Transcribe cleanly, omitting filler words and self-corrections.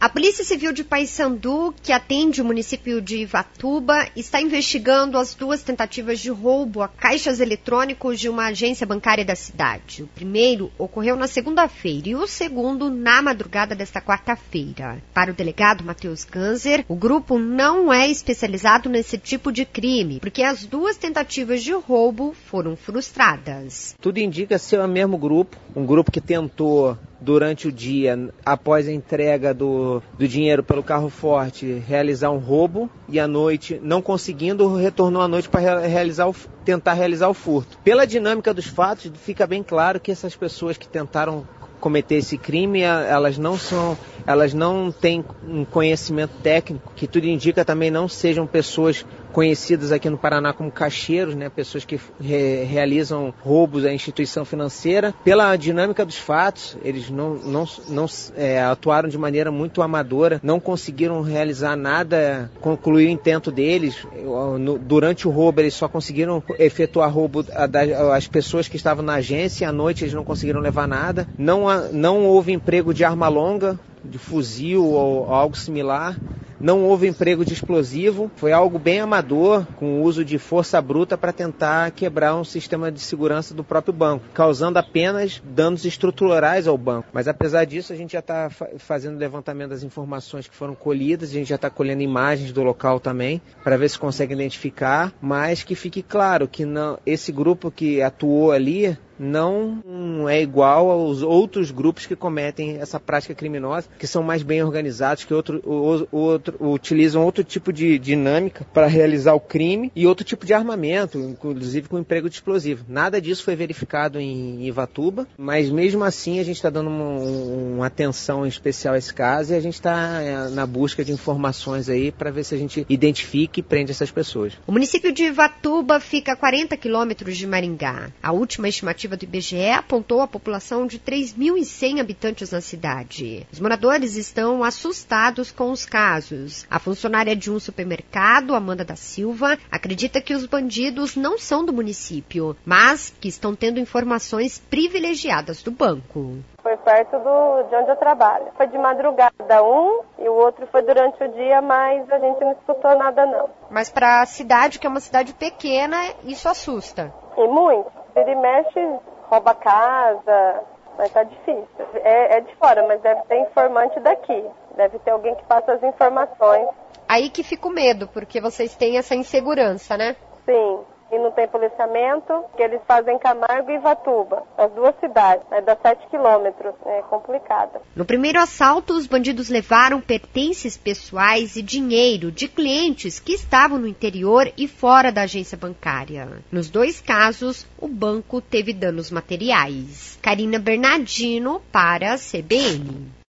A Polícia Civil de Paysandu, que atende o município de Ivatuba, está investigando as 2 tentativas de roubo a caixas eletrônicos de uma agência bancária da cidade. O primeiro ocorreu na segunda-feira e o segundo na madrugada desta quarta-feira. Para o delegado Matheus Ganser, o grupo não é especializado nesse tipo de crime, porque as 2 tentativas de roubo foram frustradas. Tudo indica ser o mesmo grupo, um grupo que tentou durante o dia, após a entrega do dinheiro pelo carro forte, realizar um roubo e à noite, não conseguindo, retornou à noite para tentar realizar o furto. Pela dinâmica dos fatos, fica bem claro que essas pessoas que tentaram cometer esse crime, elas não têm um conhecimento técnico, que tudo indica também não sejam pessoas conhecidas aqui no Paraná como caixeiros, né? Pessoas que realizam roubos à instituição financeira. Pela dinâmica dos fatos, eles não atuaram de maneira muito amadora, não conseguiram realizar nada, concluir o intento deles. Durante o roubo, eles só conseguiram efetuar roubo às pessoas que estavam na agência, e à noite eles não conseguiram levar nada. Não houve emprego de arma longa, de fuzil ou algo similar. Não houve emprego de explosivo, foi algo bem amador, com o uso de força bruta para tentar quebrar um sistema de segurança do próprio banco, causando apenas danos estruturais ao banco. Mas apesar disso, a gente já está fazendo levantamento das informações que foram colhidas, a gente já está colhendo imagens do local também, para ver se consegue identificar, mas que fique claro que esse grupo que atuou ali não é igual aos outros grupos que cometem essa prática criminosa, que são mais bem organizados, que utilizam outro tipo de dinâmica para realizar o crime e outro tipo de armamento, inclusive com emprego de explosivo. Nada disso foi verificado em Ivatuba, mas mesmo assim a gente está dando uma atenção especial a esse caso e a gente está na busca de informações aí para ver se a gente identifica e prende essas pessoas. O município de Ivatuba fica a 40 quilômetros de Maringá. A última estimativa do IBGE apontou a população de 3.100 habitantes na cidade. Os moradores estão assustados com os casos. A funcionária de um supermercado, Amanda da Silva, acredita que os bandidos não são do município, mas que estão tendo informações privilegiadas do banco. Foi perto de onde eu trabalho. Foi de madrugada um e o outro foi durante o dia, mas a gente não escutou nada não. Mas para a cidade, que é uma cidade pequena, isso assusta. E muito. Vira e mexe, rouba casa, mas tá difícil. É de fora, mas deve ter informante daqui. Deve ter alguém que passa as informações. Aí que fica o medo, porque vocês têm essa insegurança, né? Sim. E não tem policiamento, que eles fazem Camargo e Ivatuba, as 2 cidades, dá 7 quilômetros, é complicado. No primeiro assalto, os bandidos levaram pertences pessoais e dinheiro de clientes que estavam no interior e fora da agência bancária. Nos 2 casos, o banco teve danos materiais. Karina Bernardino para a CBN.